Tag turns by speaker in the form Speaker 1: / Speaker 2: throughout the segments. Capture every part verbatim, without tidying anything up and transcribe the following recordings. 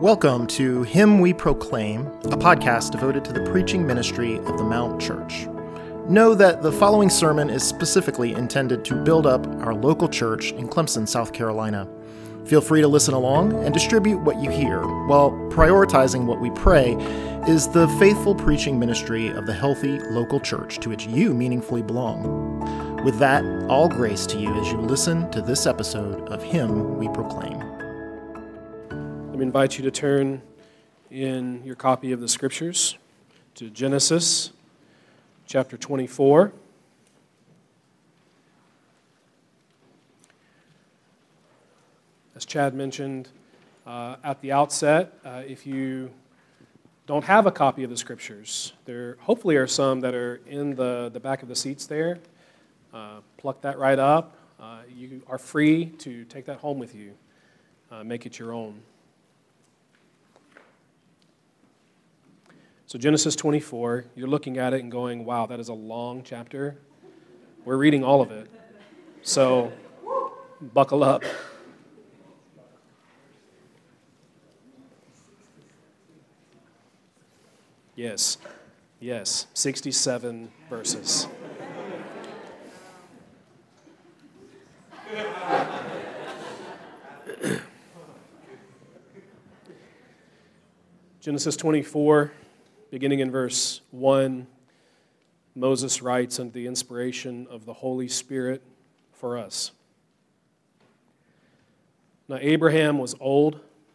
Speaker 1: Welcome to Him We Proclaim, a podcast devoted to the preaching ministry of the Mount Church. Know that the following sermon is specifically intended to build up our local church in Clemson, South Carolina. Feel free to listen along and distribute what you hear, while prioritizing what we pray is the faithful preaching ministry of the healthy local church to which you meaningfully belong. With that, all grace to you as you listen to this episode of Him We Proclaim.
Speaker 2: Let me invite you to turn in your copy of the Scriptures to Genesis chapter twenty-four. As Chad mentioned uh, at the outset, uh, if you don't have a copy of the Scriptures, there hopefully are some that are in the, the back of the seats there. Uh, pluck that right up. Uh, you are free to take that home with you. Uh, make it your own. So Genesis twenty-four, you're looking at it and going, wow, that is a long chapter. We're reading all of it. So buckle up. Yes, yes, sixty-seven verses. Genesis twenty-four, beginning in verse one, Moses writes under the inspiration of the Holy Spirit for us. Now Abraham was old,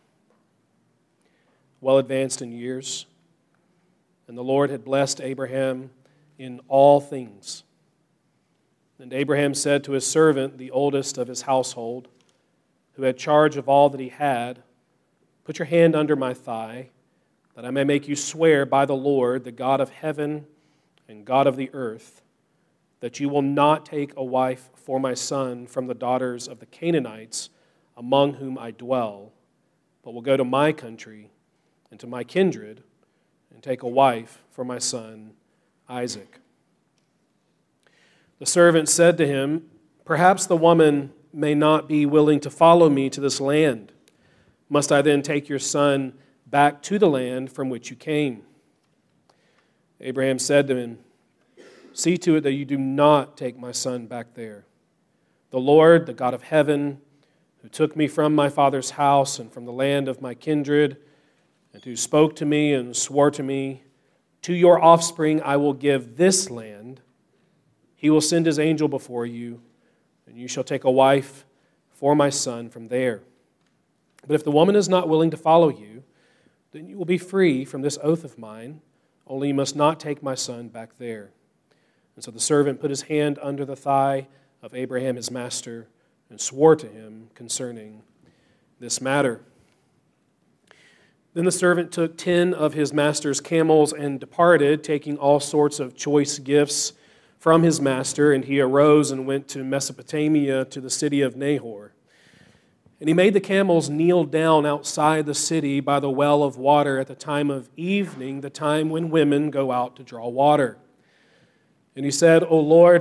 Speaker 2: well advanced in years, and the Lord had blessed Abraham in all things. And Abraham said to his servant, the oldest of his household, who had charge of all that he had, "Put your hand under my thigh, that I may make you swear by the Lord, the God of heaven and God of the earth, that you will not take a wife for my son from the daughters of the Canaanites among whom I dwell, but will go to my country and to my kindred and take a wife for my son Isaac." The servant said to him, "Perhaps the woman may not be willing to follow me to this land. Must I then take your son back to the land from which you came?" Abraham said to him, "See to it that you do not take my son back there. The Lord, the God of heaven, who took me from my father's house and from the land of my kindred, and who spoke to me and swore to me, 'To your offspring I will give this land,' he will send his angel before you, and you shall take a wife for my son from there. But if the woman is not willing to follow you, then you will be free from this oath of mine, only you must not take my son back there." And so the servant put his hand under the thigh of Abraham his master and swore to him concerning this matter. Then the servant took ten of his master's camels and departed, taking all sorts of choice gifts from his master, and he arose and went to Mesopotamia to the city of Nahor. And he made the camels kneel down outside the city by the well of water at the time of evening, the time when women go out to draw water. And he said, "O Lord,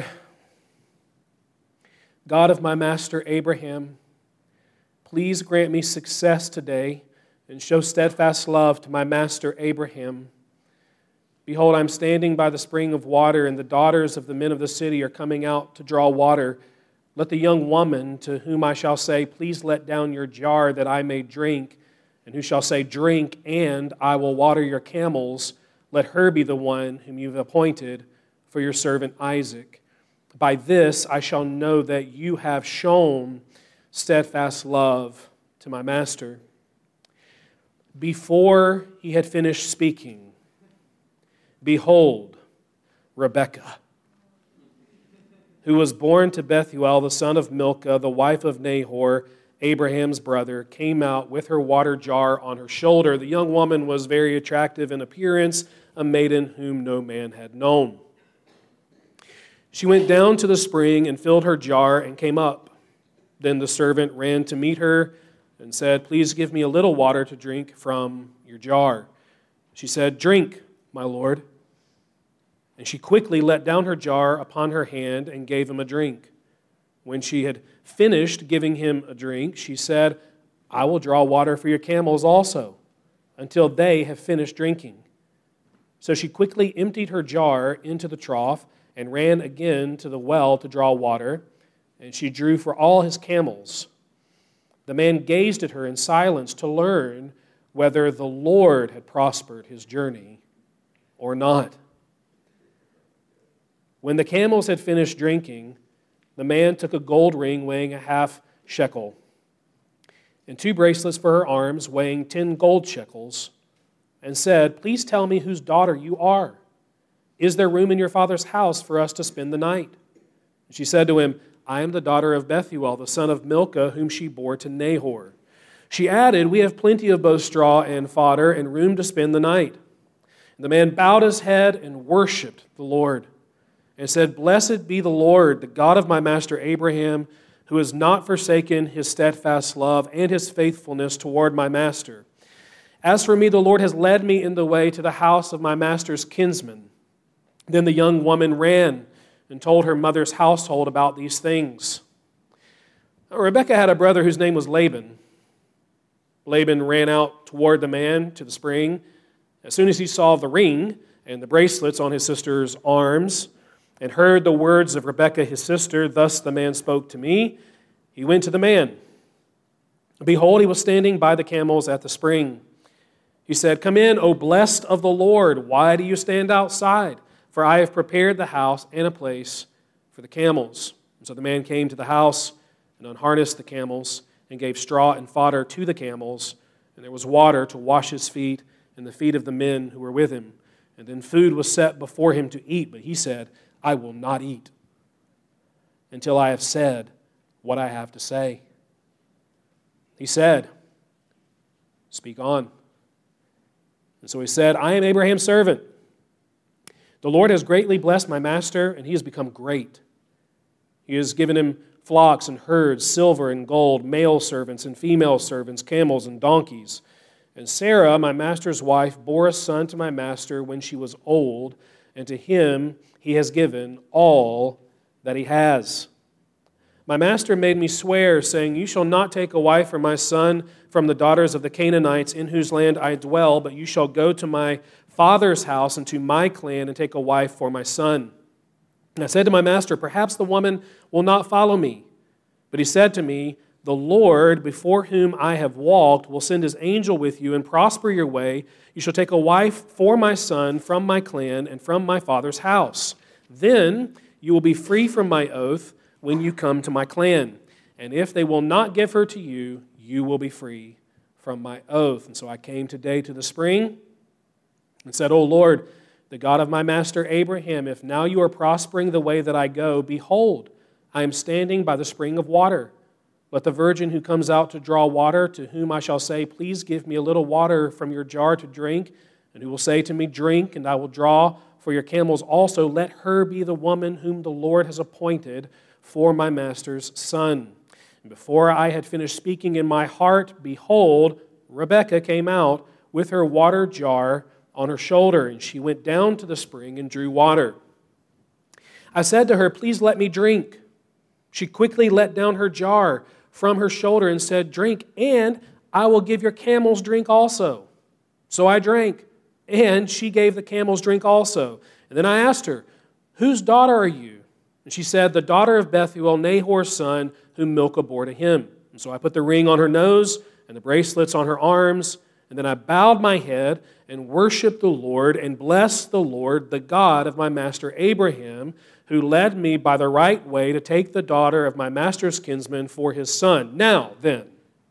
Speaker 2: God of my master Abraham, please grant me success today and show steadfast love to my master Abraham. Behold, I'm standing by the spring of water, and the daughters of the men of the city are coming out to draw water. Let the young woman to whom I shall say, 'Please let down your jar that I may drink,' and who shall say, 'Drink, and I will water your camels,' let her be the one whom you've appointed for your servant Isaac. By this I shall know that you have shown steadfast love to my master." Before he had finished speaking, behold, Rebekah, who was born to Bethuel, the son of Milcah, the wife of Nahor, Abraham's brother, came out with her water jar on her shoulder. The young woman was very attractive in appearance, a maiden whom no man had known. She went down to the spring and filled her jar and came up. Then the servant ran to meet her and said, "Please give me a little water to drink from your jar." She said, "Drink, my lord." And she quickly let down her jar upon her hand and gave him a drink. When she had finished giving him a drink, she said, I will draw water for your camels also, until they have finished drinking." So she quickly emptied her jar into the trough and ran again to the well to draw water, and she drew for all his camels. The man gazed at her in silence to learn whether the Lord had prospered his journey or not. When the camels had finished drinking, the man took a gold ring weighing a half shekel, and two bracelets for her arms weighing ten gold shekels, and said, "Please tell me whose daughter you are. Is there room in your father's house for us to spend the night?" And she said to him, "I am the daughter of Bethuel, the son of Milcah, whom she bore to Nahor." She added, "We have plenty of both straw and fodder and room to spend the night." And the man bowed his head and worshipped the Lord and said, "Blessed be the Lord, the God of my master Abraham, who has not forsaken his steadfast love and his faithfulness toward my master. As for me, the Lord has led me in the way to the house of my master's kinsman." Then the young woman ran and told her mother's household about these things. Rebekah had a brother whose name was Laban. Laban ran out toward the man to the spring. As soon as he saw the ring and the bracelets on his sister's arms and heard the words of Rebekah his sister, "Thus the man spoke to me," he went to the man. Behold, he was standing by the camels at the spring. He said, "Come in, O blessed of the Lord. Why do you stand outside? For I have prepared the house and a place for the camels." And so the man came to the house and unharnessed the camels and gave straw and fodder to the camels. And there was water to wash his feet and the feet of the men who were with him. And then food was set before him to eat. But he said, "I will not eat until I have said what I have to say." He said, "Speak on." And so he said, "I am Abraham's servant. The Lord has greatly blessed my master, and he has become great. He has given him flocks and herds, silver and gold, male servants and female servants, camels and donkeys. And Sarah, my master's wife, bore a son to my master when she was old, and to him he has given all that he has. My master made me swear, saying, 'You shall not take a wife for my son from the daughters of the Canaanites in whose land I dwell, but you shall go to my father's house and to my clan and take a wife for my son.' And I said to my master, 'Perhaps the woman will not follow me.' But he said to me, 'The Lord, before whom I have walked, will send his angel with you and prosper your way. You shall take a wife for my son from my clan and from my father's house. Then you will be free from my oath when you come to my clan. And if they will not give her to you, you will be free from my oath.' And so I came today to the spring and said, 'O Lord, the God of my master Abraham, if now you are prospering the way that I go, behold, I am standing by the spring of water. Let the virgin who comes out to draw water, to whom I shall say, please give me a little water from your jar to drink, and who will say to me, drink, and I will draw for your camels also, let her be the woman whom the Lord has appointed for my master's son.' And before I had finished speaking in my heart, behold, Rebekah came out with her water jar on her shoulder, and she went down to the spring and drew water. I said to her, please let me drink. She quickly let down her jar from her shoulder and said, drink, and I will give your camels drink also. So I drank, and she gave the camels drink also. And then I asked her, whose daughter are you? And she said, the daughter of Bethuel, Nahor's son, whom Milcah bore to him. And so I put the ring on her nose and the bracelets on her arms, and then I bowed my head and worshiped the Lord and blessed the Lord, the God of my master Abraham, who led me by the right way to take the daughter of my master's kinsman for his son. Now then,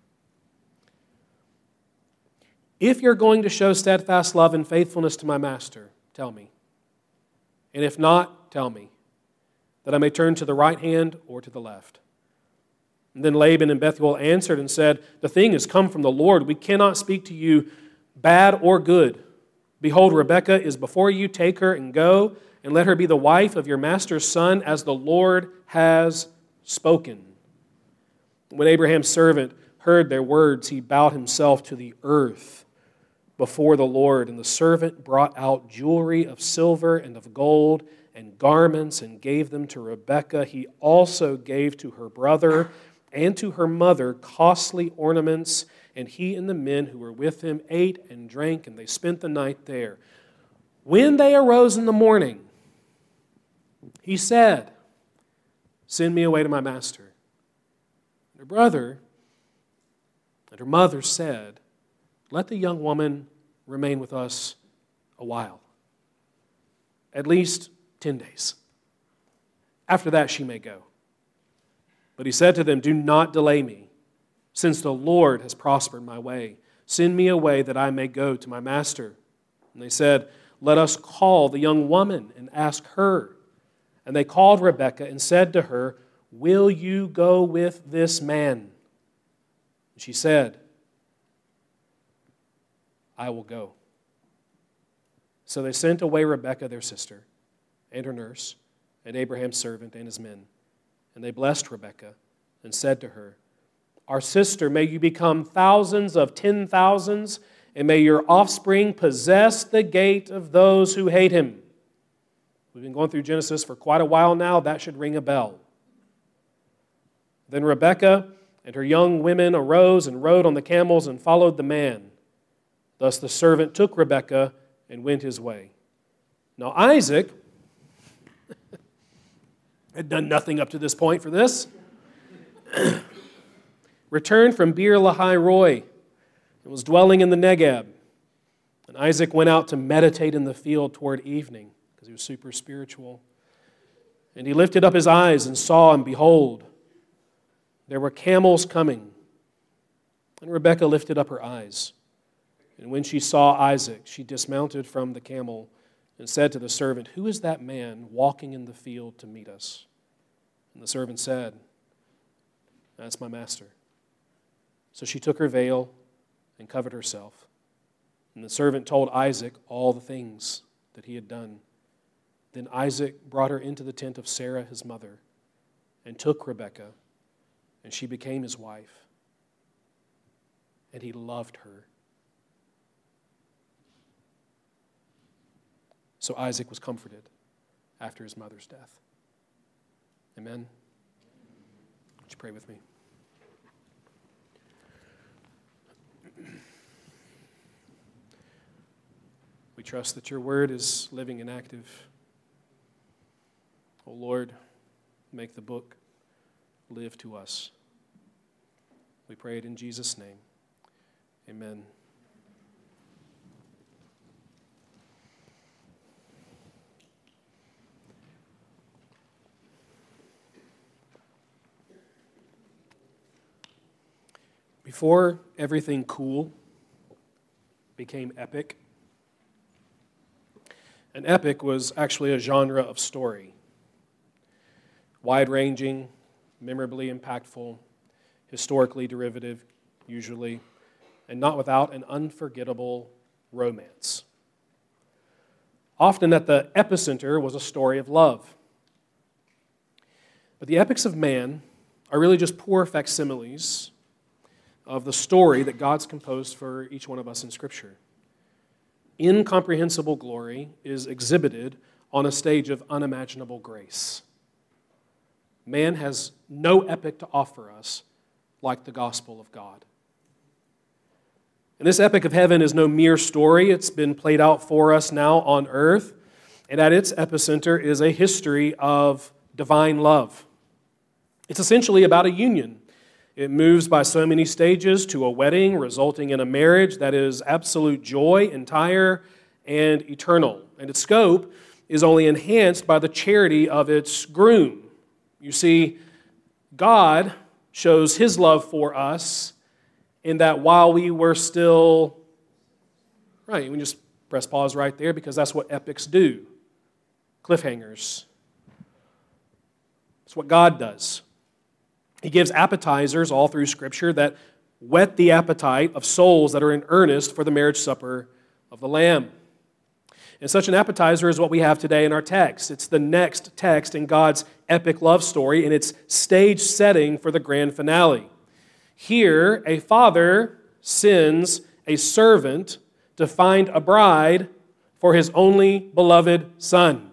Speaker 2: if you're going to show steadfast love and faithfulness to my master, tell me. And if not, tell me, that I may turn to the right hand or to the left. And then Laban and Bethuel answered and said, the thing has come from the Lord. We cannot speak to you bad or good. Behold, Rebekah is before you. Take her and go, and let her be the wife of your master's son, as the Lord has spoken. When Abraham's servant heard their words, he bowed himself to the earth before the Lord. And the servant brought out jewelry of silver and of gold and garments and gave them to Rebekah. He also gave to her brother and to her mother costly ornaments and he and the men who were with him ate and drank, and they spent the night there. When they arose in the morning, he said, "Send me away to my master." And her brother and her mother said, "Let the young woman remain with us a while, at least ten days. After that she may go." But he said to them, "Do not delay me, since the Lord has prospered my way. Send me away that I may go to my master." And they said, "Let us call the young woman and ask her." And they called Rebekah and said to her, "Will you go with this man?" And she said, "I will go." So they sent away Rebekah their sister, and her nurse, and Abraham's servant and his men. And they blessed Rebekah and said to her, "Our sister, may you become thousands of ten thousands, and may your offspring possess the gate of those who hate him." We've been going through Genesis for quite a while now. That should ring a bell. Then Rebekah and her young women arose and rode on the camels and followed the man. Thus the servant took Rebekah and went his way. Now Isaac had done nothing up to this point for this, returned from Beer Lahai Roi and was dwelling in the Negeb. And Isaac went out to meditate in the field toward evening, because he was super spiritual. And he lifted up his eyes and saw, and behold, there were camels coming. And Rebekah lifted up her eyes. And when she saw Isaac, she dismounted from the camel and said to the servant, "Who is that man walking in the field to meet us?" And the servant said, "That's my master." So she took her veil and covered herself. And the servant told Isaac all the things that he had done. Then Isaac brought her into the tent of Sarah, his mother, and took Rebekah, and she became his wife. And he loved her. So Isaac was comforted after his mother's death. Amen. Would you pray with me? We trust that your word is living and active. Oh Lord, make the book live to us. We pray it in Jesus' name. Amen. Before everything cool became epic, an epic was actually a genre of story. Wide-ranging, memorably impactful, historically derivative, usually, and not without an unforgettable romance. Often at the epicenter was a story of love. But the epics of man are really just poor facsimiles of the story that God's composed for each one of us in Scripture. Incomprehensible glory is exhibited on a stage of unimaginable grace. Man has no epic to offer us like the gospel of God. And this epic of heaven is no mere story. It's been played out for us now on earth. And at its epicenter is a history of divine love. It's essentially about a union. It moves by so many stages to a wedding, resulting in a marriage that is absolute joy, entire, and eternal. And its scope is only enhanced by the charity of its groom. You see, God shows His love for us in that while we were still... Right, we can just press pause right there because that's what epics do. Cliffhangers. It's what God does. He gives appetizers all through Scripture that whet the appetite of souls that are in earnest for the marriage supper of the Lamb. And such an appetizer is what we have today in our text. It's the next text in God's epic love story, and it's stage setting for the grand finale. Here, a father sends a servant to find a bride for his only beloved son.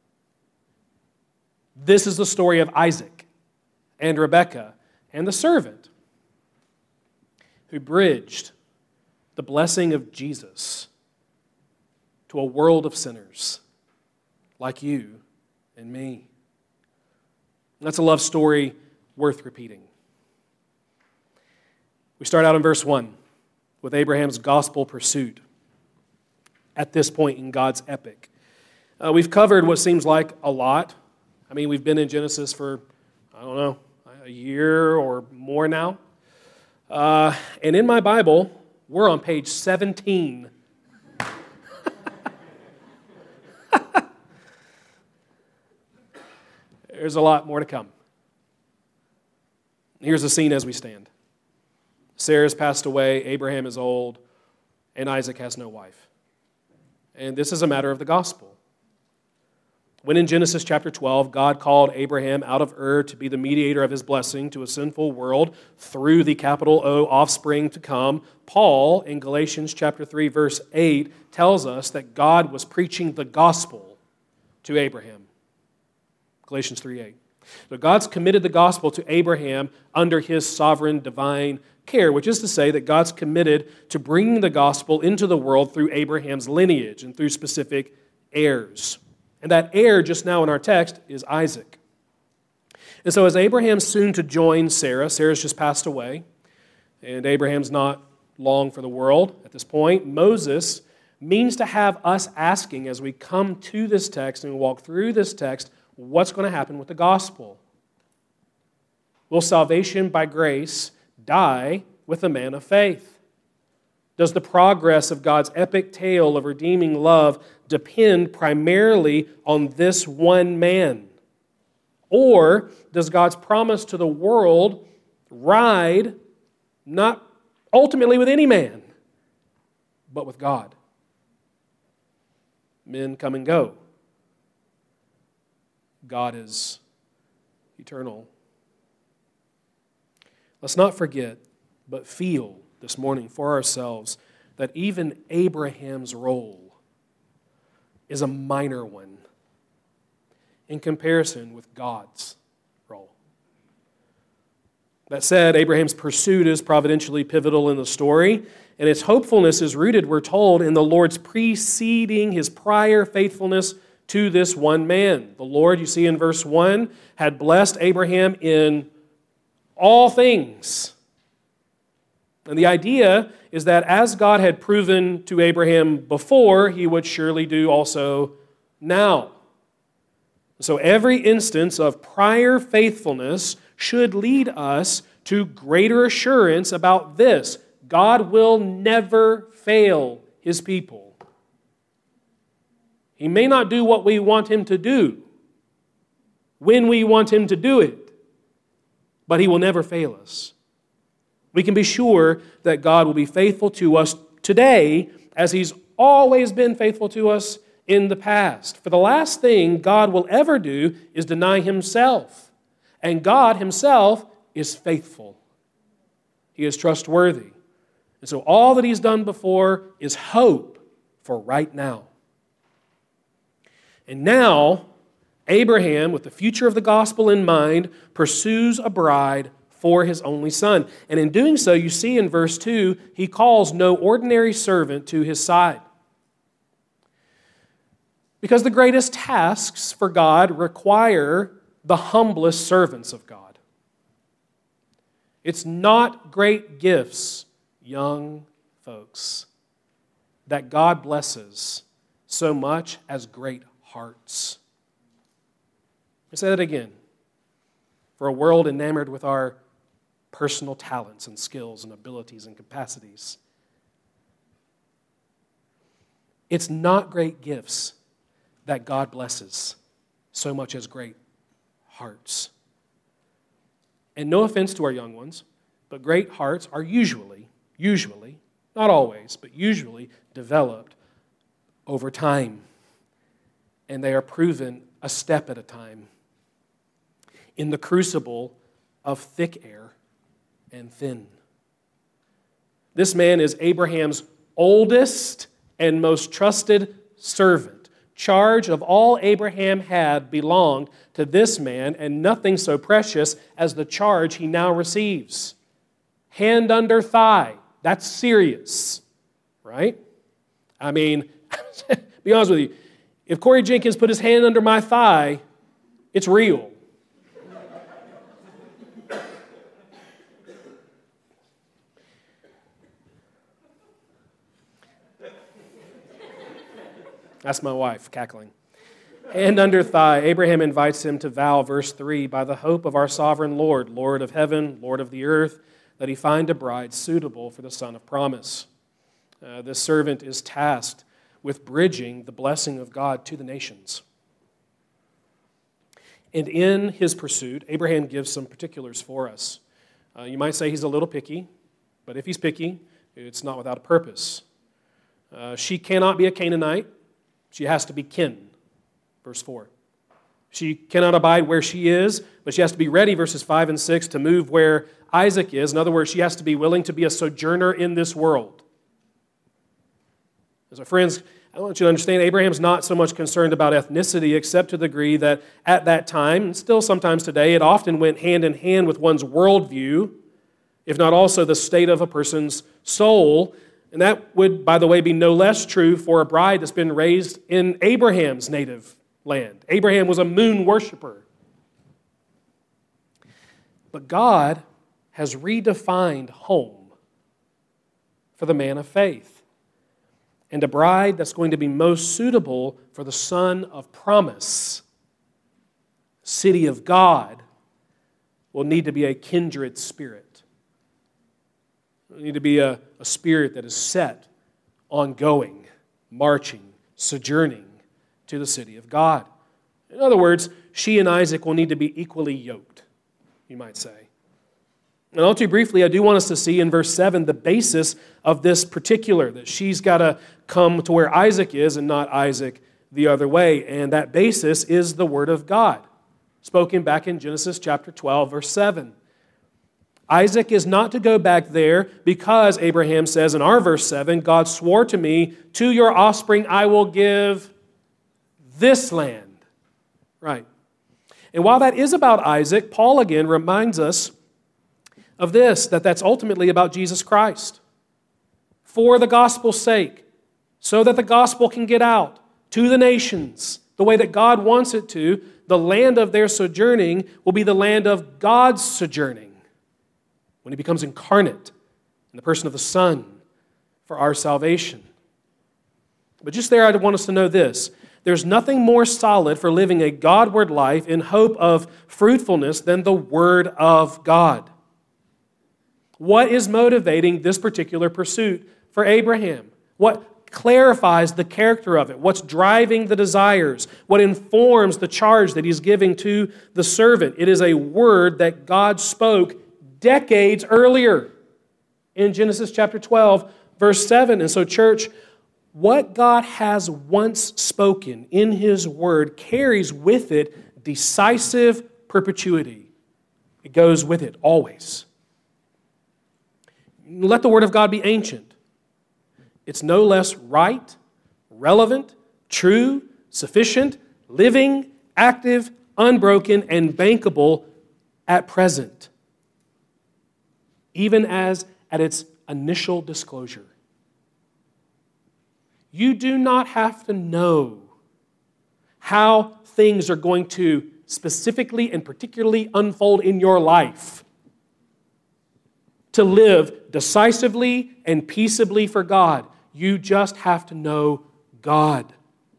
Speaker 2: This is the story of Isaac and Rebekah and the servant. who bridged the blessing of Jesus to a world of sinners like you and me. That's a love story worth repeating. We start out in verse one with Abraham's gospel pursuit at this point in God's epic. Uh, we've covered what seems like a lot. I mean, we've been in Genesis for, I don't know, a year or more now. Uh, and in my Bible, we're on page seventeen. There's a lot more to come. Here's the scene as we stand. Sarah's passed away, Abraham is old, and Isaac has no wife. And this is a matter of the gospel. When in Genesis chapter twelve, God called Abraham out of Ur to be the mediator of his blessing to a sinful world through the capital O offspring to come, Paul in Galatians chapter three, verse eight, tells us that God was preaching the gospel to Abraham. Galatians three eight. So God's committed the gospel to Abraham under his sovereign divine care, which is to say that God's committed to bringing the gospel into the world through Abraham's lineage and through specific heirs. And that heir just now in our text is Isaac. And so as Abraham's soon to join Sarah, Sarah's just passed away, and Abraham's not long for the world at this point, Moses means to have us asking as we come to this text and we walk through this text, what's going to happen with the gospel? Will salvation by grace die with a man of faith? Does the progress of God's epic tale of redeeming love depend primarily on this one man? Or does God's promise to the world ride not ultimately with any man, but with God? Men come and go. God is eternal. Let's not forget, but feel this morning for ourselves that even Abraham's role is a minor one in comparison with God's role. That said, Abraham's pursuit is providentially pivotal in the story, and its hopefulness is rooted, we're told, in the Lord's preceding his prior faithfulness to this one man. The Lord, you see in verse one, had blessed Abraham in all things. And the idea is that as God had proven to Abraham before, he would surely do also now. So every instance of prior faithfulness should lead us to greater assurance about this: God will never fail his people. He may not do what we want him to do when we want him to do it, but he will never fail us. We can be sure that God will be faithful to us today as he's always been faithful to us in the past. For the last thing God will ever do is deny himself. And God himself is faithful. He is trustworthy. And so all that he's done before is hope for right now. And now, Abraham, with the future of the gospel in mind, pursues a bride for his only son. And in doing so, you see in verse two, he calls no ordinary servant to his side. Because the greatest tasks for God require the humblest servants of God. It's not great gifts, young folks, that God blesses so much as great hearts. Let me say that again. For a world enamored with our personal talents and skills and abilities and capacities, it's not great gifts that God blesses so much as great hearts. And no offense to our young ones, but great hearts are usually, usually, not always, but usually developed over time. And they are proven a step at a time in the crucible of thick air and thin. This man is Abraham's oldest and most trusted servant. Charge of all Abraham had belonged to this man, and nothing so precious as the charge he now receives. Hand under thigh, That's serious, right? I mean, be honest with you, if Corey Jenkins put his hand under my thigh, it's real. That's my wife cackling. Hand under thigh, Abraham invites him to vow, verse three, by the hope of our sovereign Lord, Lord of heaven, Lord of the earth, that he find a bride suitable for the son of promise. Uh, this servant is tasked with bridging the blessing of God to the nations. And in his pursuit, Abraham gives some particulars for us. Uh, you might say he's a little picky, but if he's picky, it's not without a purpose. Uh, she cannot be a Canaanite. She has to be kin, verse four. She cannot abide where she is, but she has to be ready, verses five and six, to move where Isaac is. In other words, she has to be willing to be a sojourner in this world. So friends, I want you to understand, Abraham's not so much concerned about ethnicity, except to the degree that at that time, and still sometimes today, it often went hand in hand with one's worldview, if not also the state of a person's soul. And that would, by the way, be no less true for a bride that's been raised in Abraham's native land. Abraham was a moon worshiper. But God has redefined home for the man of faith, and a bride that's going to be most suitable for the son of promise, city of God, will need to be a kindred spirit. It will need to be a, a spirit that is set on going, marching, sojourning to the city of God. In other words, she and Isaac will need to be equally yoked, you might say. And all too briefly, I do want us to see in verse seven the basis of this particular, that she's got to come to where Isaac is and not Isaac the other way. And that basis is the Word of God, spoken back in Genesis chapter twelve, verse seven. Isaac is not to go back there because, Abraham says in our verse seven, God swore to me, to your offspring I will give this land. Right. And while that is about Isaac, Paul again reminds us of this, that that's ultimately about Jesus Christ. For the gospel's sake, so that the gospel can get out to the nations the way that God wants it to, the land of their sojourning will be the land of God's sojourning when He becomes incarnate in the person of the Son for our salvation. But just there, I want us to know this. There's nothing more solid for living a Godward life in hope of fruitfulness than the Word of God. What is motivating this particular pursuit for Abraham? What clarifies the character of it? What's driving the desires? What informs the charge that he's giving to the servant? It is a word that God spoke decades earlier in Genesis chapter twelve, verse seven. And so, church, what God has once spoken in His Word carries with it decisive perpetuity. It goes with it always. Let the Word of God be ancient. It's no less right, relevant, true, sufficient, living, active, unbroken, and bankable at present, even as at its initial disclosure. You do not have to know how things are going to specifically and particularly unfold in your life to live decisively and peaceably for God. You just have to know God.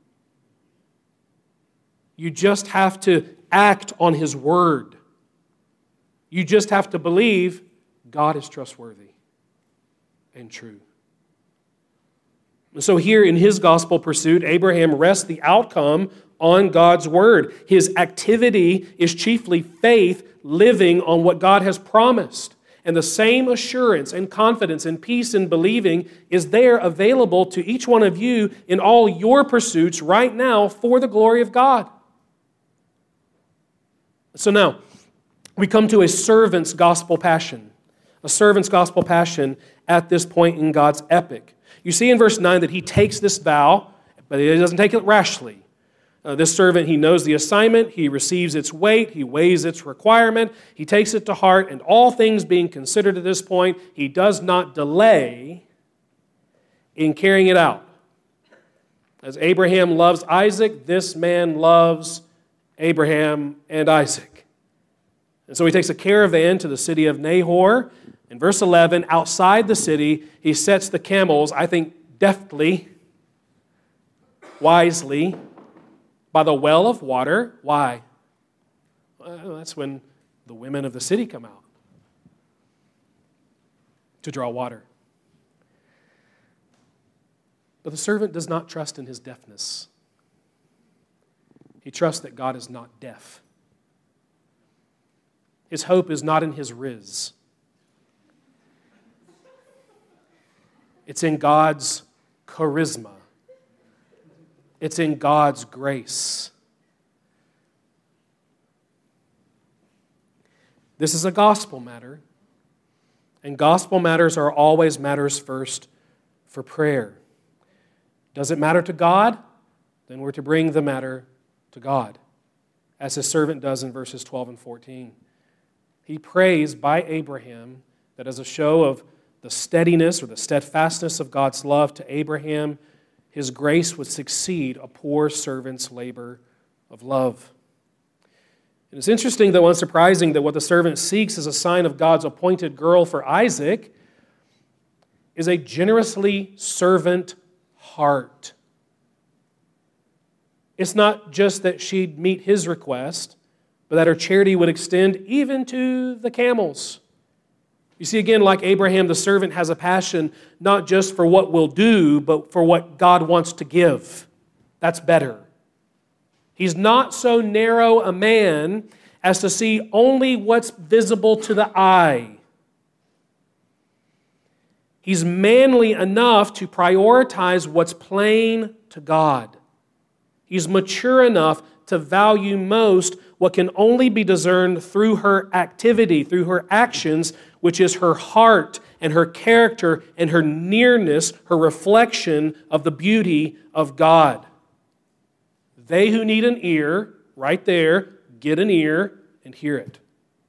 Speaker 2: You just have to act on His Word. You just have to believe God is trustworthy and true. And so here in his gospel pursuit, Abraham rests the outcome on God's Word. His activity is chiefly faith living on what God has promised. And the same assurance and confidence and peace in believing is there available to each one of you in all your pursuits right now for the glory of God. So now, we come to a servant's gospel passion. A servant's gospel passion at this point in God's epic. You see in verse nine that he takes this vow, but he doesn't take it rashly. Uh, this servant, he knows the assignment, he receives its weight, he weighs its requirement, he takes it to heart, and all things being considered at this point, he does not delay in carrying it out. As Abraham loves Isaac, this man loves Abraham and Isaac. And so he takes a caravan to the city of Nahor. In verse eleven, outside the city, he sets the camels, I think deftly, wisely, by the well of water. Why? Well, that's when the women of the city come out to draw water. But the servant does not trust in his deafness. He trusts that God is not deaf. His hope is not in his riz. It's in God's charisma. It's in God's grace. This is a gospel matter, and gospel matters are always matters first for prayer. Does it matter to God? Then we're to bring the matter to God, as his servant does in verses twelve and fourteen. He prays by Abraham that as a show of the steadiness or the steadfastness of God's love to Abraham, his grace would succeed a poor servant's labor of love. And it's interesting, though unsurprising, that what the servant seeks as a sign of God's appointed girl for Isaac is a generously servant heart. It's not just that she'd meet his request, but that her charity would extend even to the camels. You see, again, like Abraham, the servant has a passion not just for what we'll do, but for what God wants to give. That's better. He's not so narrow a man as to see only what's visible to the eye. He's manly enough to prioritize what's plain to God. He's mature enough to value most what can only be discerned through her activity, through her actions, which is her heart and her character and her nearness, her reflection of the beauty of God. They who need an ear, right there, get an ear and hear it.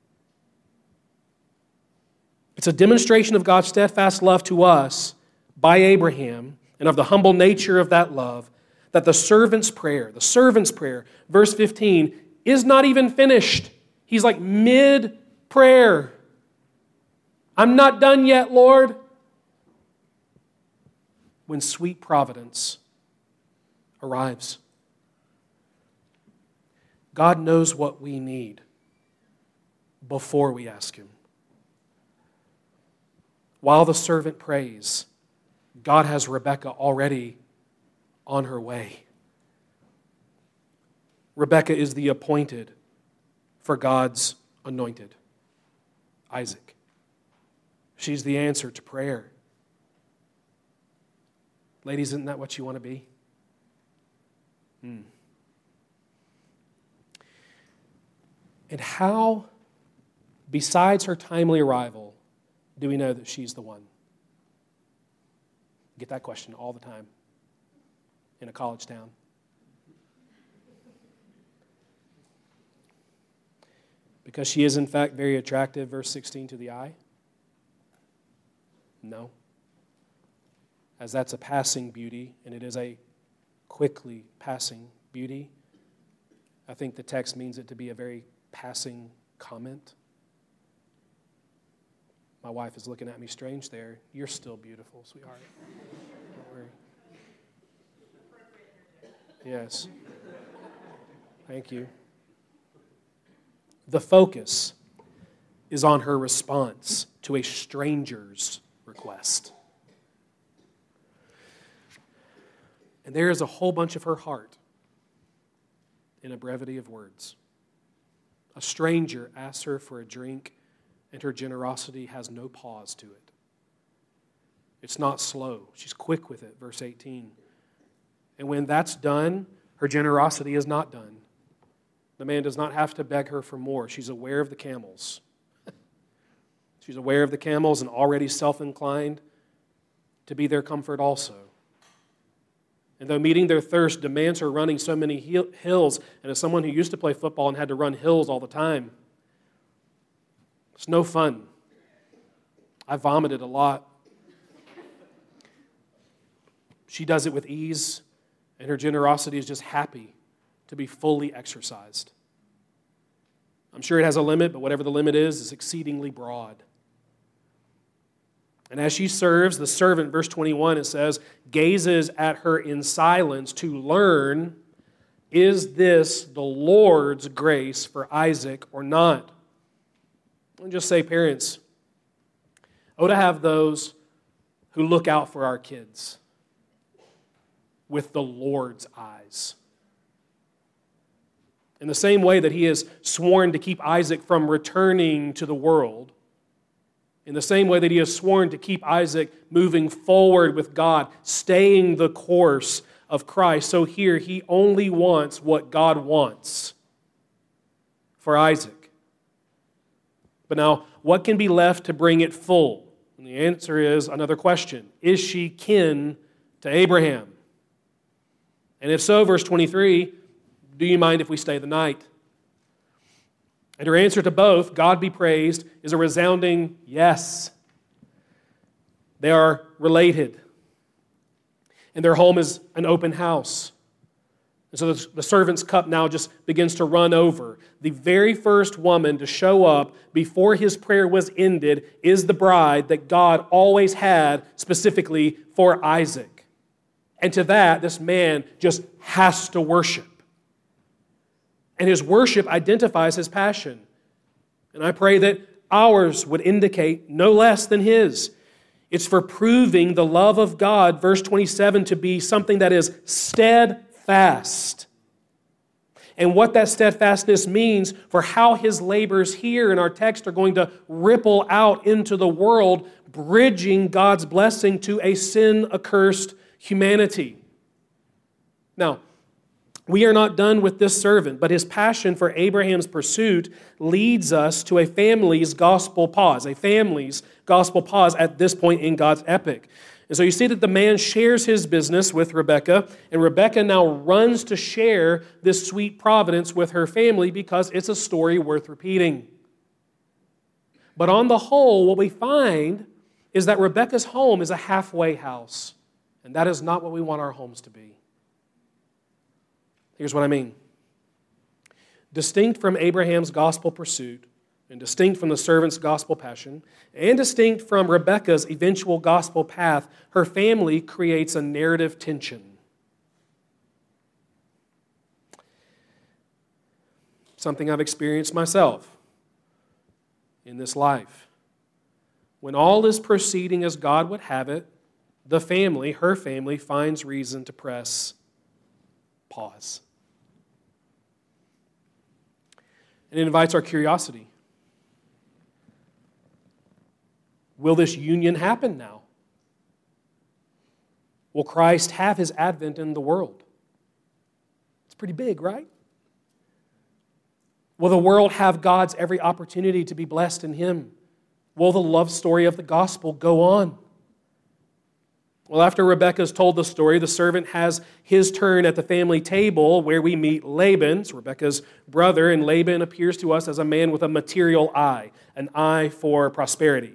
Speaker 2: It's a demonstration of God's steadfast love to us by Abraham and of the humble nature of that love that the servant's prayer, the servant's prayer, verse fifteen, is not even finished. He's like mid-prayer. I'm not done yet, Lord. When sweet providence arrives. God knows what we need before we ask Him. While the servant prays, God has Rebekah already on her way. Rebekah is the appointed for God's anointed, Isaac. She's the answer to prayer. Ladies, isn't that what you want to be? Hmm. And how, besides her timely arrival, do we know that she's the one? Get that question all the time in a college town. Because she is, in fact, very attractive, verse sixteen, to the eye? No. As that's a passing beauty, and it is a quickly passing beauty, I think the text means it to be a very passing comment. My wife is looking at me strange there. You're still beautiful, sweetheart. Don't worry. Yes. Thank you. The focus is on her response to a stranger's request. And there is a whole bunch of her heart in a brevity of words. A stranger asks her for a drink, and her generosity has no pause to it. It's not slow. She's quick with it, verse eighteen. And when that's done, her generosity is not done. The man does not have to beg her for more. She's aware of the camels. She's aware of the camels and already self-inclined to be their comfort also. And though meeting their thirst demands her running so many hills, and as someone who used to play football and had to run hills all the time, it's no fun. I vomited a lot. She does it with ease, and her generosity is just happy to be fully exercised. I'm sure it has a limit, but whatever the limit is, it's exceedingly broad. And as she serves, the servant, verse twenty-one, it says, gazes at her in silence to learn, is this the Lord's grace for Isaac or not? I'll just say, parents, oh, to have those who look out for our kids with the Lord's eyes. In the same way that he has sworn to keep Isaac from returning to the world, in the same way that he has sworn to keep Isaac moving forward with God, staying the course of Christ, so here he only wants what God wants for Isaac. But now, what can be left to bring it full? And the answer is another question. Is she kin to Abraham? And if so, verse twenty-three, do you mind if we stay the night? And her answer to both, God be praised, is a resounding yes. They are related. And their home is an open house. And so the servant's cup now just begins to run over. The very first woman to show up before his prayer was ended is the bride that God always had specifically for Isaac. And to that, this man just has to worship. And his worship identifies his passion. And I pray that ours would indicate no less than his. It's for proving the love of God, verse twenty-seven, to be something that is steadfast. And what that steadfastness means for how his labors here in our text are going to ripple out into the world, bridging God's blessing to a sin-accursed humanity. Now, we are not done with this servant, but his passion for Abraham's pursuit leads us to a family's gospel pause, a family's gospel pause at this point in God's epic. And so you see that the man shares his business with Rebekah, and Rebekah now runs to share this sweet providence with her family because it's a story worth repeating. But on the whole, what we find is that Rebekah's home is a halfway house, and that is not what we want our homes to be. Here's what I mean. Distinct from Abraham's gospel pursuit, and distinct from the servant's gospel passion, and distinct from Rebekah's eventual gospel path, her family creates a narrative tension. Something I've experienced myself in this life. When all is proceeding as God would have it, the family, her family, finds reason to press pause. And it invites our curiosity. Will this union happen now? Will Christ have his advent in the world? It's pretty big, right? Will the world have God's every opportunity to be blessed in him? Will the love story of the gospel go on? Well, after Rebekah's told the story, the servant has his turn at the family table where we meet Laban, Rebekah's brother, and Laban appears to us as a man with a material eye, an eye for prosperity.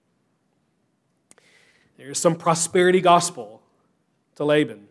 Speaker 2: There's some prosperity gospel to Laban.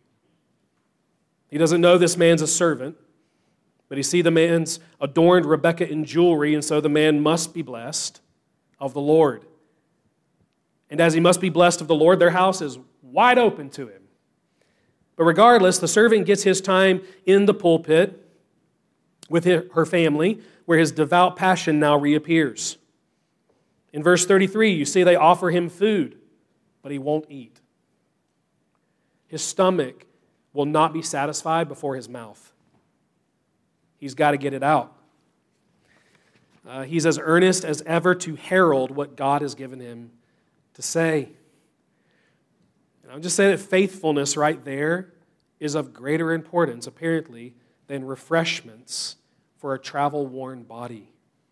Speaker 2: He doesn't know this man's a servant, but he sees the man's adorned Rebekah in jewelry, and so the man must be blessed of the Lord. And as he must be blessed of the Lord, their house is wide open to him. But regardless, the servant gets his time in the pulpit with her family, where his devout passion now reappears. In verse thirty-three, you see they offer him food, but he won't eat. His stomach will not be satisfied before his mouth. He's got to get it out. Uh, he's as earnest as ever to herald what God has given him to say. And I'm just saying that faithfulness right there is of greater importance, apparently, than refreshments for a travel-worn body.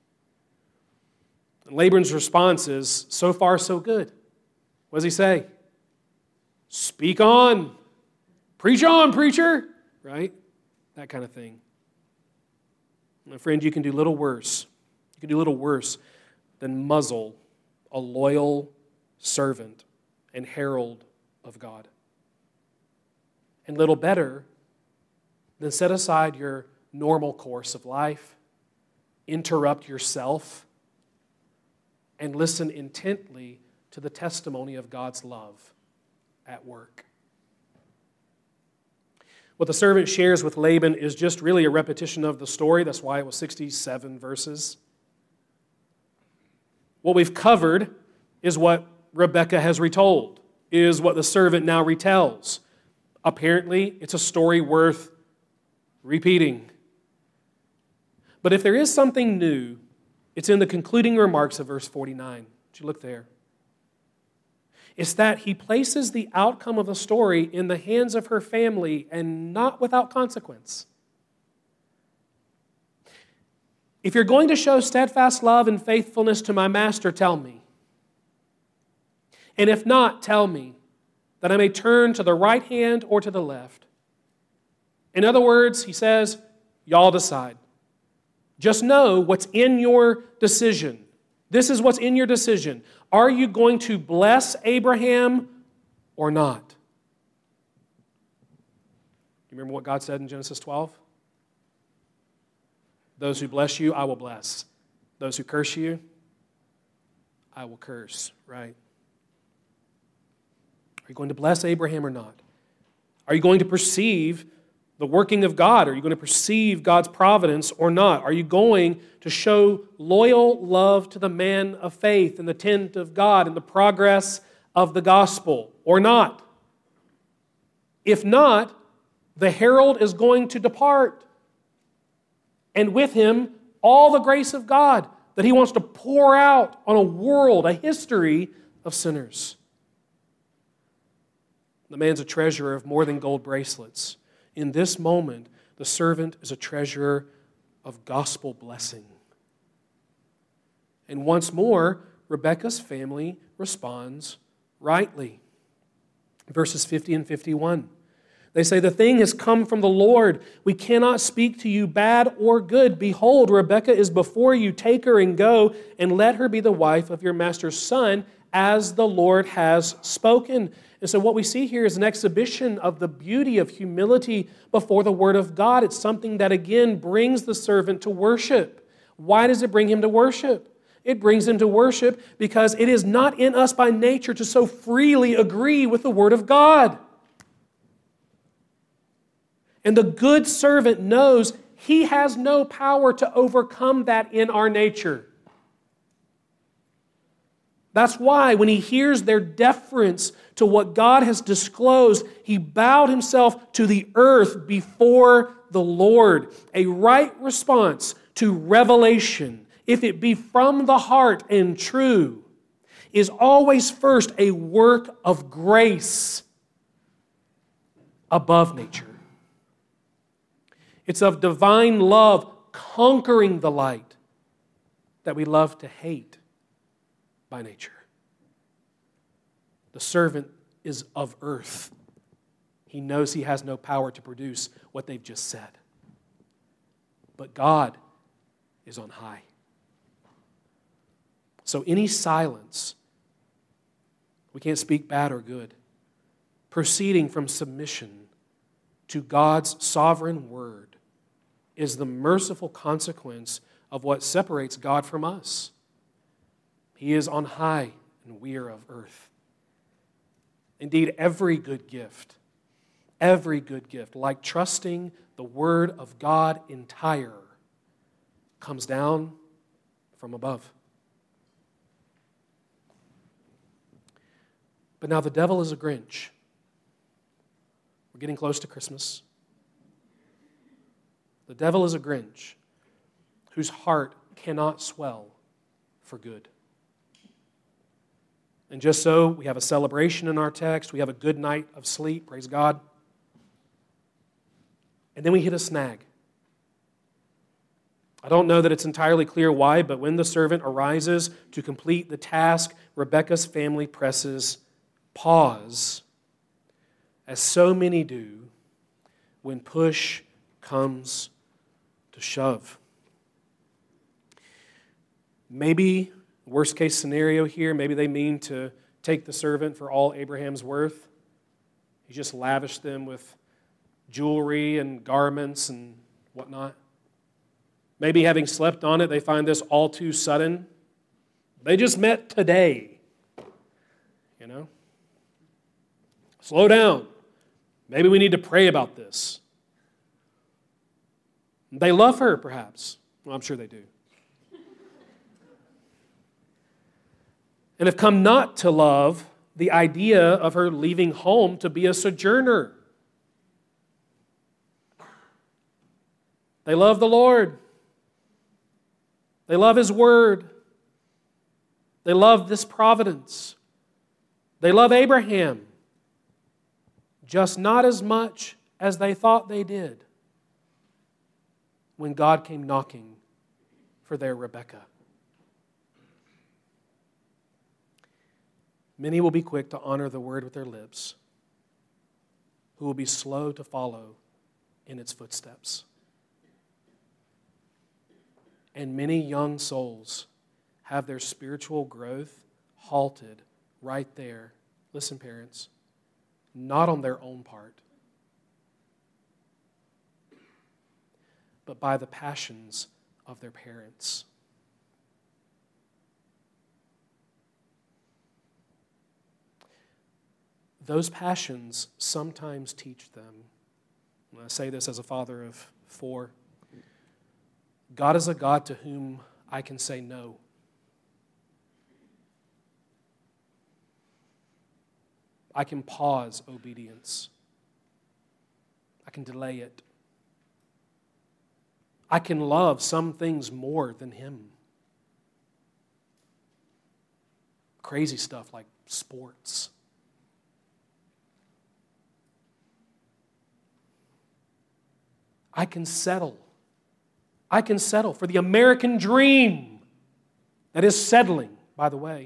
Speaker 2: And Laban's response is, so far so good. What does he say? Speak on. Preach on, preacher, right? That kind of thing. My friend, you can do little worse. You can do little worse than muzzle a loyal servant and herald of God. And little better than set aside your normal course of life, interrupt yourself, and listen intently to the testimony of God's love at work. What the servant shares with Laban is just really a repetition of the story. That's why it was sixty-seven verses. What we've covered is what Rebekah has retold, is what the servant now retells. Apparently, it's a story worth repeating. But if there is something new, it's in the concluding remarks of verse forty-nine. Would you look there? It's that he places the outcome of the story in the hands of her family and not without consequence. If you're going to show steadfast love and faithfulness to my master, tell me. And if not, tell me, that I may turn to the right hand or to the left. In other words, he says, y'all decide. Just know what's in your decision. This is what's in your decision. Are you going to bless Abraham or not? You remember what God said in Genesis twelve? Those who bless you, I will bless. Those who curse you, I will curse, right? Are you going to bless Abraham or not? Are you going to perceive the working of God? Are you going to perceive God's providence or not? Are you going to show loyal love to the man of faith in the tent of God and the progress of the gospel or not? If not, the herald is going to depart. And with him, all the grace of God that he wants to pour out on a world, a history of sinners. The man's a treasurer of more than gold bracelets. In this moment, the servant is a treasurer of gospel blessing. And once more, Rebekah's family responds rightly. Verses fifty and fifty-one. They say, the thing has come from the Lord. We cannot speak to you bad or good. Behold, Rebekah is before you. Take her and go, and let her be the wife of your master's son, as the Lord has spoken. And so what we see here is an exhibition of the beauty of humility before the Word of God. It's something that, again, brings the servant to worship. Why does it bring him to worship? It brings him to worship because it is not in us by nature to so freely agree with the Word of God. And the good servant knows he has no power to overcome that in our nature. That's why when he hears their deference to what God has disclosed, he bowed himself to the earth before the Lord. A right response to revelation, if it be from the heart and true, is always first a work of grace above nature. It's of divine love conquering the light that we love to hate by nature. The servant is of earth. He knows he has no power to produce what they've just said. But God is on high. So any silence, we can't speak bad or good, proceeding from submission to God's sovereign word, is the merciful consequence of what separates God from us. He is on high and we are of earth. Indeed, every good gift, every good gift, like trusting the Word of God entire, comes down from above. But now the devil is a Grinch. We're getting close to Christmas. The devil is a Grinch whose heart cannot swell for good. And just so, we have a celebration in our text. We have a good night of sleep, praise God. And then we hit a snag. I don't know that it's entirely clear why, but when the servant arises to complete the task, Rebekah's family presses pause, as so many do when push comes to shove. Maybe, worst case scenario here, maybe they mean to take the servant for all Abraham's worth. He just lavished them with jewelry and garments and whatnot. Maybe having slept on it, they find this all too sudden. They just met today. You know? Slow down. Maybe we need to pray about this. They love her, perhaps. Well, I'm sure they do. And have come not to love the idea of her leaving home to be a sojourner. They love the Lord. They love His Word. They love this providence. They love Abraham, just not as much as they thought they did when God came knocking for their Rebekah. Many will be quick to honor the word with their lips, who will be slow to follow in its footsteps. And many young souls have their spiritual growth halted right there. Listen, parents, not on their own part, but by the passions of their parents. Those passions sometimes teach them, and I say this as a father of four, God is a God to whom I can say no. I can pause obedience. I can delay it. I can love some things more than Him. Crazy stuff like sports. I can settle. I can settle for the American dream that is settling, by the way.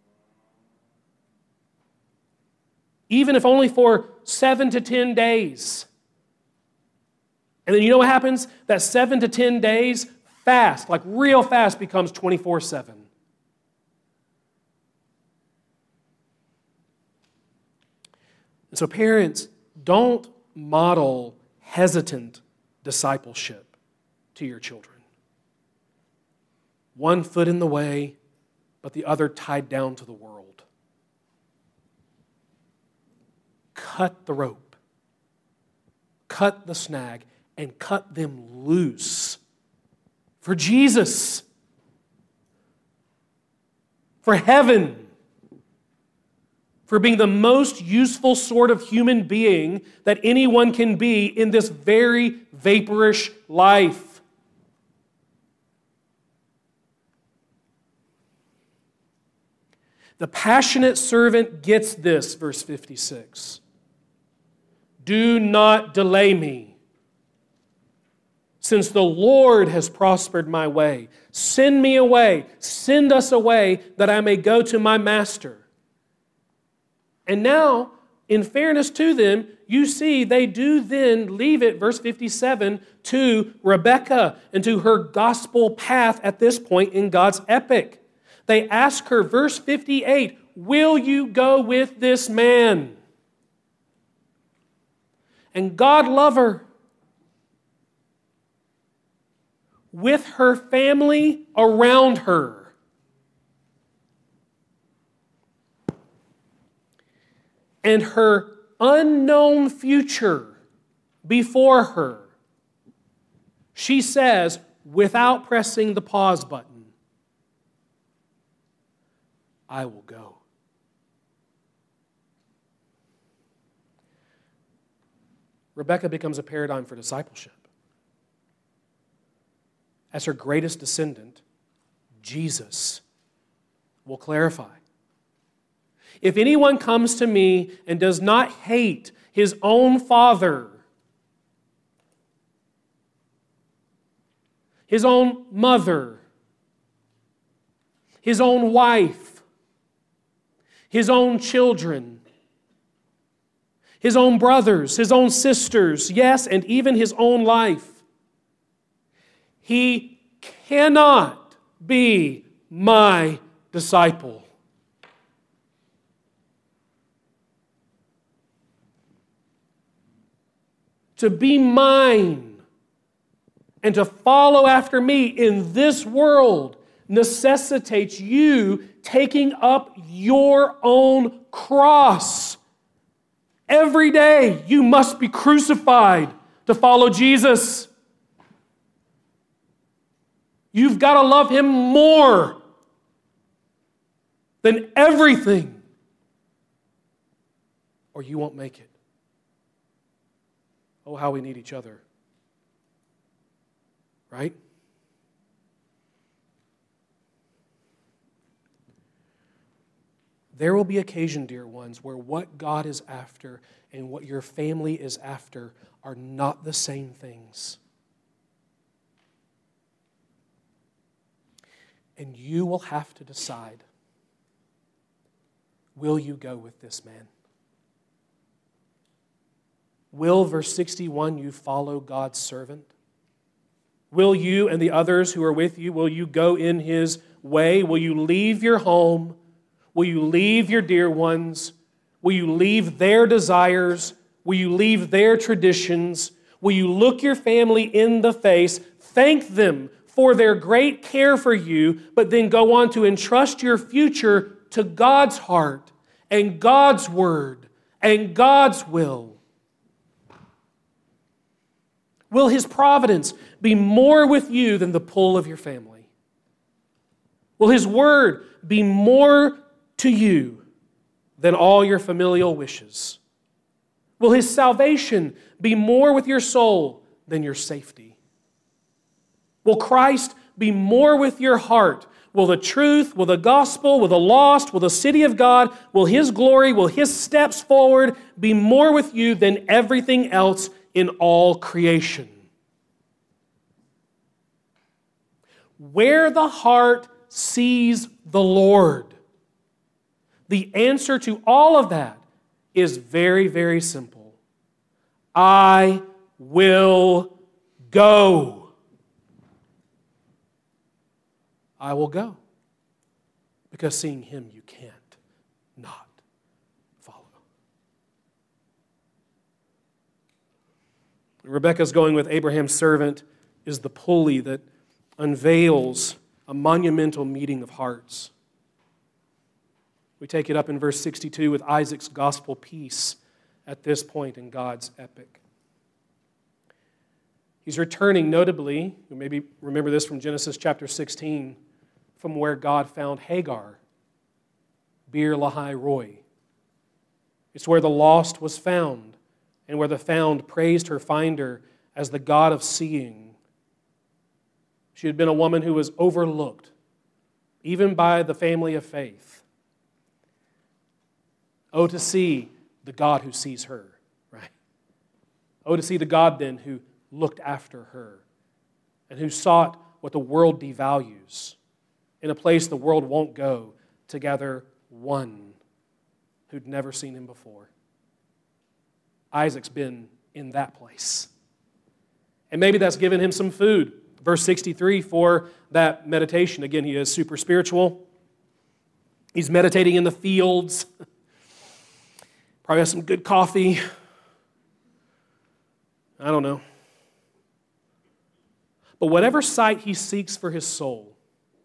Speaker 2: Even if only for seven to ten days. And then you know what happens? That seven to ten days, fast, like real fast, becomes twenty-four seven. And so parents, don't model hesitant discipleship to your children. One foot in the way, but the other tied down to the world. Cut the rope. Cut the snag and cut them loose for Jesus, for heaven, for being the most useful sort of human being that anyone can be in this very vaporish life. The passionate servant gets this, verse fifty-six. Do not delay me, since the Lord has prospered my way. Send me away, send us away, that I may go to my master. And now, in fairness to them, you see they do then leave it, verse fifty-seven, to Rebekah and to her gospel path at this point in God's epic. They ask her, verse fifty-eight, will you go with this man? And God love her. With her family around her. And her unknown future before her, she says, without pressing the pause button, I will go. Rebekah becomes a paradigm for discipleship. As her greatest descendant, Jesus will clarify. If anyone comes to me and does not hate his own father, his own mother, his own wife, his own children, his own brothers, his own sisters, yes, and even his own life. He cannot be my disciple. To be mine and to follow after me in this world necessitates you taking up your own cross. Every day you must be crucified to follow Jesus. You've got to love him more than everything, or you won't make it. Oh, how we need each other. Right? There will be occasion, dear ones, where what God is after and what your family is after are not the same things. And you will have to decide, will you go with this man? Will, verse sixty-one, you follow God's servant? Will you and the others who are with you, will you go in his way? Will you leave your home? Will you leave your dear ones? Will you leave their desires? Will you leave their traditions? Will you look your family in the face, thank them for their great care for you, but then go on to entrust your future to God's heart and God's word and God's will? Will his providence be more with you than the pull of your family? Will his word be more to you than all your familial wishes? Will his salvation be more with your soul than your safety? Will Christ be more with your heart? Will the truth, will the gospel, will the lost, will the city of God, will his glory, will his steps forward be more with you than everything else in all creation? Where the heart sees the Lord, the answer to all of that is very, very simple. I will go. I will go. Because seeing him, you can't not follow. Rebekah's going with Abraham's servant is the pulley that unveils a monumental meeting of hearts. We take it up in verse sixty-two with Isaac's gospel peace at this point in God's epic. He's returning, notably, you maybe remember this from Genesis chapter sixteen, from where God found Hagar, Bir Lahai Roi. It's where the lost was found, and where the found praised her finder as the God of seeing. She had been a woman who was overlooked, even by the family of faith. Oh, to see the God who sees her, right? Oh, to see the God then who looked after her and who sought what the world devalues in a place the world won't go to gather one who'd never seen him before. Isaac's been in that place. And maybe that's given him some food. Verse sixty-three for that meditation. Again, he is super spiritual. He's meditating in the fields. Probably has some good coffee. I don't know. But whatever sight he seeks for his soul,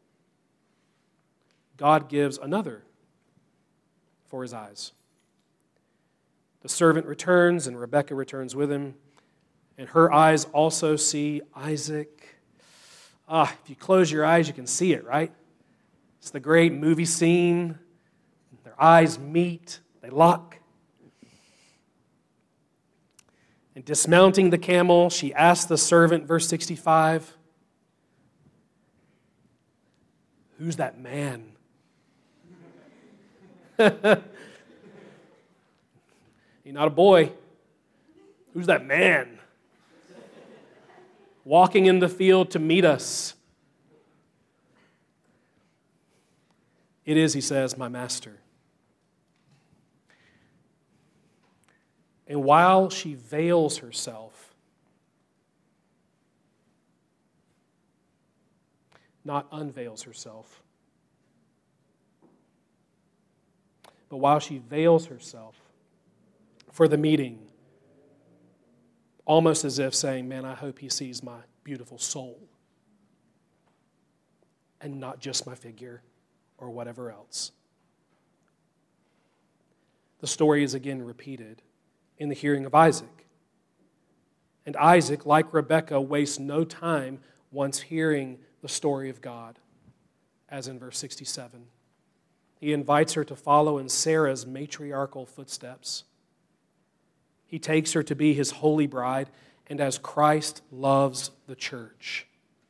Speaker 2: God gives another for his eyes. The servant returns, and Rebekah returns with him, and her eyes also see Isaac. Ah, if you close your eyes, you can see it, right? It's the great movie scene. Their eyes meet, they lock. And dismounting the camel, she asked the servant, verse sixty-five, who's that man? You're not a boy. Who's that man walking in the field to meet us? It is, he says, my master. And while she veils herself, not unveils herself, but while she veils herself for the meeting, almost as if saying, man, I hope he sees my beautiful soul and not just my figure or whatever else. The story is again repeated in the hearing of Isaac. And Isaac, like Rebekah, wastes no time once hearing the story of God, as in verse sixty-seven. He invites her to follow in Sarah's matriarchal footsteps. He takes her to be his holy bride, and as Christ loves the church,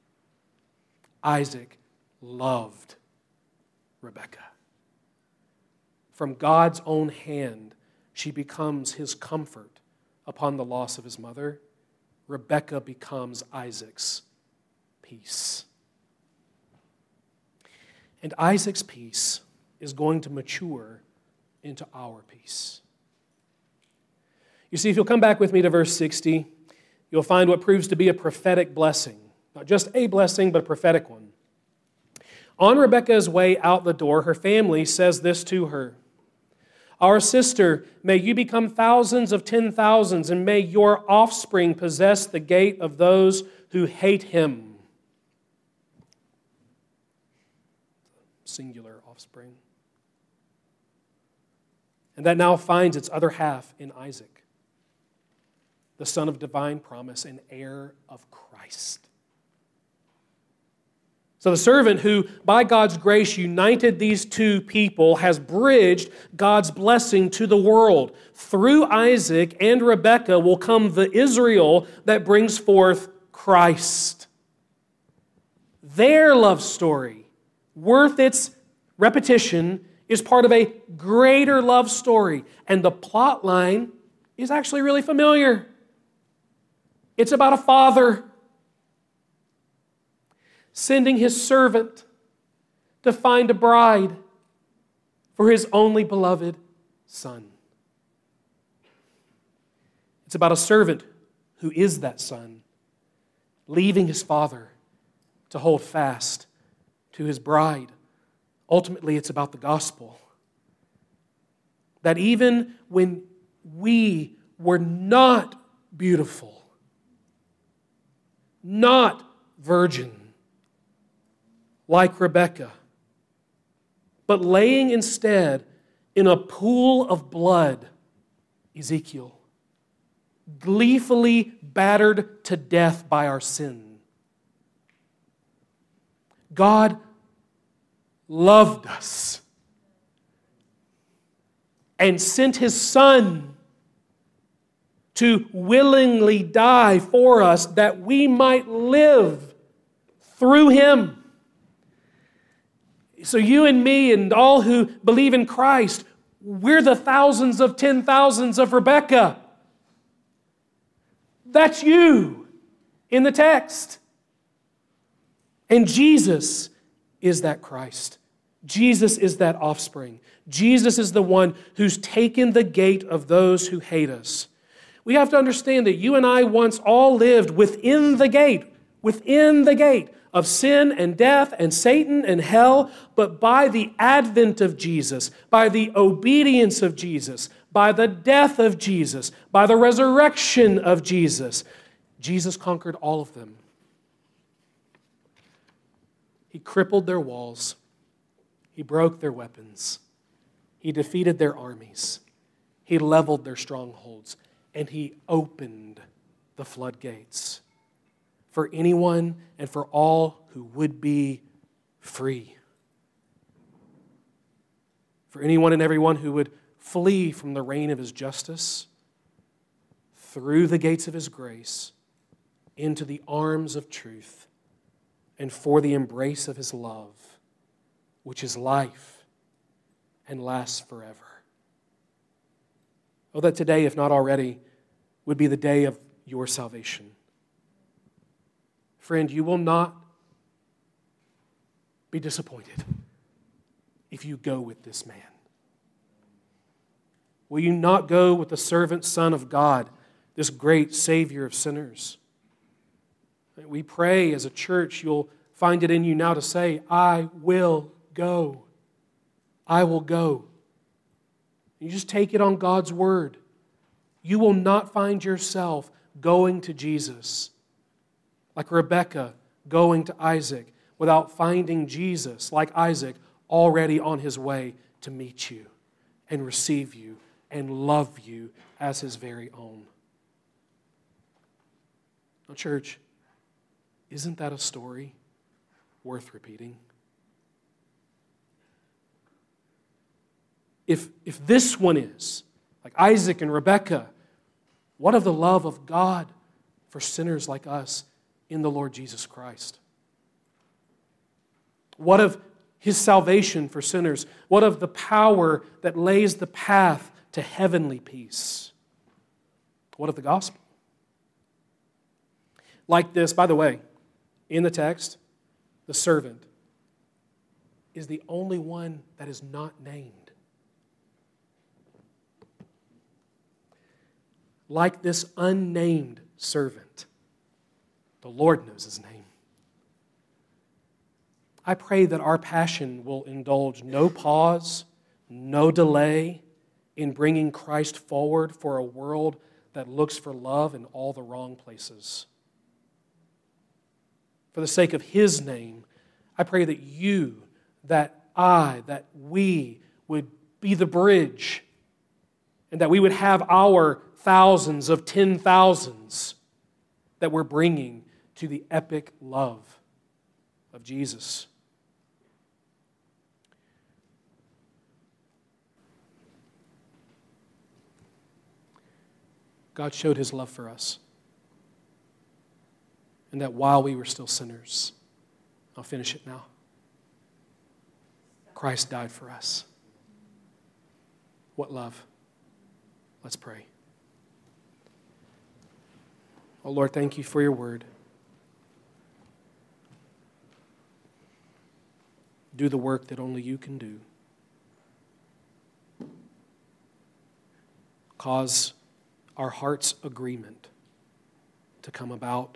Speaker 2: Isaac loved Rebekah. From God's own hand, she becomes his comfort upon the loss of his mother. Rebekah becomes Isaac's peace. And Isaac's peace is going to mature into our peace. You see, if you'll come back with me to verse sixty, you'll find what proves to be a prophetic blessing. Not just a blessing, but a prophetic one. On Rebekah's way out the door, her family says this to her: Our sister, may you become thousands of ten thousands, and may your offspring possess the gate of those who hate him. Singular offspring. And that now finds its other half in Isaac, the son of divine promise and heir of Christ. So the servant who, by God's grace, united these two people has bridged God's blessing to the world. Through Isaac and Rebekah will come the Israel that brings forth Christ. Their love story, worth its repetition, is part of a greater love story. And the plot line is actually really familiar. It's about a father sending his servant to find a bride for his only beloved son. It's about a servant who is that son, leaving his father to hold fast to his bride. Ultimately, it's about the gospel. That even when we were not beautiful, not virgin, like Rebekah, but laying instead in a pool of blood, Ezekiel, gleefully battered to death by our sin. God loved us and sent his Son to willingly die for us that we might live through him. So you and me and all who believe in Christ, we're the thousands of ten thousands of Rebekah. That's you in the text. And Jesus is that Christ. Jesus is that offspring. Jesus is the one who's taken the gate of those who hate us. We have to understand that you and I once all lived within the gate, within the gate of sin and death and Satan and hell, but by the advent of Jesus, by the obedience of Jesus, by the death of Jesus, by the resurrection of Jesus, Jesus conquered all of them. He crippled their walls. He broke their weapons. He defeated their armies. He leveled their strongholds. And he opened the floodgates for anyone and for all who would be free. For anyone and everyone who would flee from the reign of his justice, through the gates of his grace, into the arms of truth, and for the embrace of his love, which is life and lasts forever. Oh, that today, if not already, would be the day of your salvation. Friend, you will not be disappointed if you go with this man. Will you not go with the servant Son of God, this great Savior of sinners? We pray as a church you'll find it in you now to say, I will go. I will go. You just take it on God's word. You will not find yourself going to Jesus like Rebekah going to Isaac without finding Jesus, like Isaac, already on his way to meet you and receive you and love you as his very own. Now, church, isn't that a story worth repeating? If, if this one is, like Isaac and Rebekah, what of the love of God for sinners like us in the Lord Jesus Christ? What of His salvation for sinners? What of the power that lays the path to heavenly peace? What of the gospel? Like this, by the way, in the text, the servant is the only one that is not named. Like this unnamed servant, the Lord knows his name. I pray that our passion will indulge no pause, no delay in bringing Christ forward for a world that looks for love in all the wrong places. For the sake of His name, I pray that you, that I, that we would be the bridge, and that we would have our thousands of ten thousands that we're bringing to the epic love of Jesus. God showed His love for us. And that while we were still sinners, I'll finish it now, Christ died for us. What love? Let's pray. Oh Lord, thank you for your word. Do the work that only you can do. Cause our heart's agreement to come about.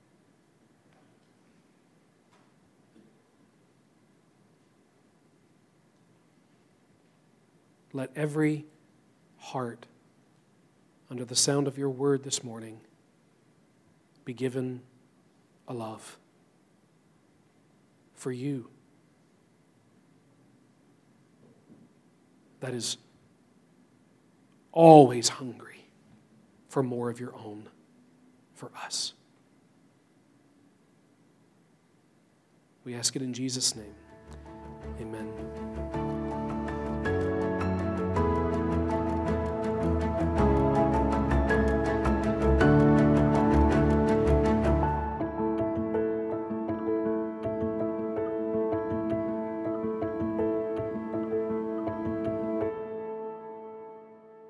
Speaker 2: Let every heart under the sound of your word this morning be given a love for you that is always hungry for more of your own for us. We ask it in Jesus' name. Amen.